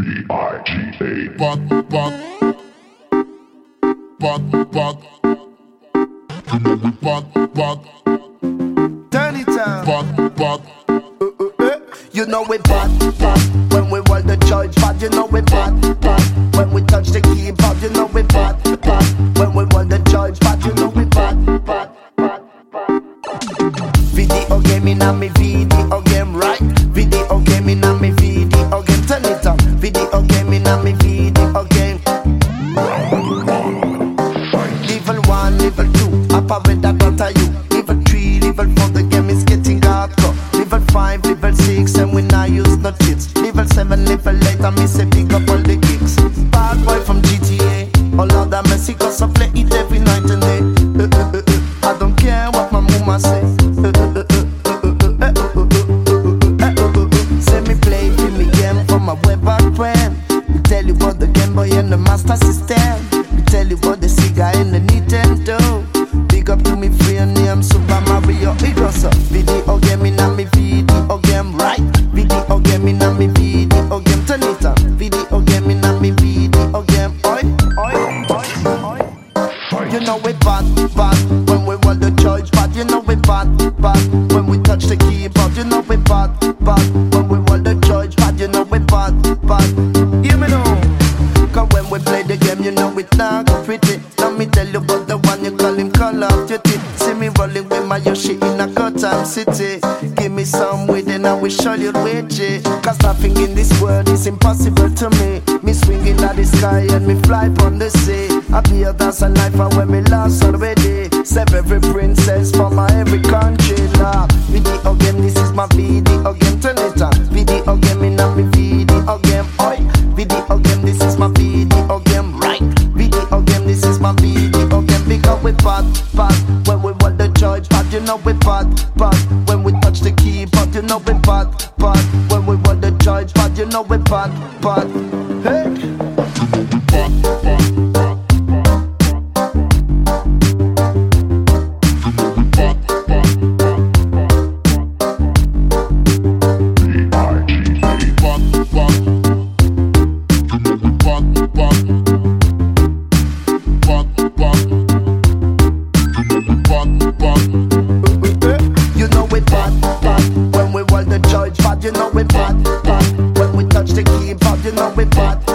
B-I-G-A. Bug. Turn it on. Bug. You know we bad. When we hold the church, bad. You know we bad. When we touch the keyboard, you know we bad. When we hold the church, bad. You know we bad. Video gaming on me video game, right? Video gaming on me video game. Turn it on. Video gaming on me video game. Level 1, level 2, up with that what are you? Level 3, level 4, the game is getting hardcore. Level 5, level 6, and we now use no cheats. Level 7, level 8, I miss a pick up all the kicks. Bad boy from GTA, all of that messy cause I play it every night and day. I don't care what my mama say. Say me play me game for my web back friend. Me tell you about the Game Boy and the Master System. Me tell you about the Sega and the Nintendo. Big up to me friend name Super Mario. It was a video gaming on me video game, right? Video gaming on me video game. Turn it on. Video gaming on me video game. Oi. You know we bad. When we hold the church, bad. You know we bad. When we touch the keyboard, you know we bad. When we hold the church, bad. You know we bad. Hear me now. Cause when we play the game, you know it not go pretty. Let me tell you about the one you call him Call of Duty. See me rolling with my Yoshi in a Gotham City. Give me some weed and I will show you with it. Cause nothing in this world is impossible to me. Me swinging at the sky and me fly on the sea. I be a dance and life and when me lost already. Save every princess for my every country. Love video game, this is my video game. Turn it on. Video game in a me video game. Oi, video game, this is my video game, right? Video game, this is my video game. Because we bad. When we hold the church, bad, you know we bad. When we touch the keyboard, you know we bad. When we hold the church, bad, you know we bad. Hey. You know we bad. When we hold the church, bad, you know we bad. When we touch the keyboard, you know we bad.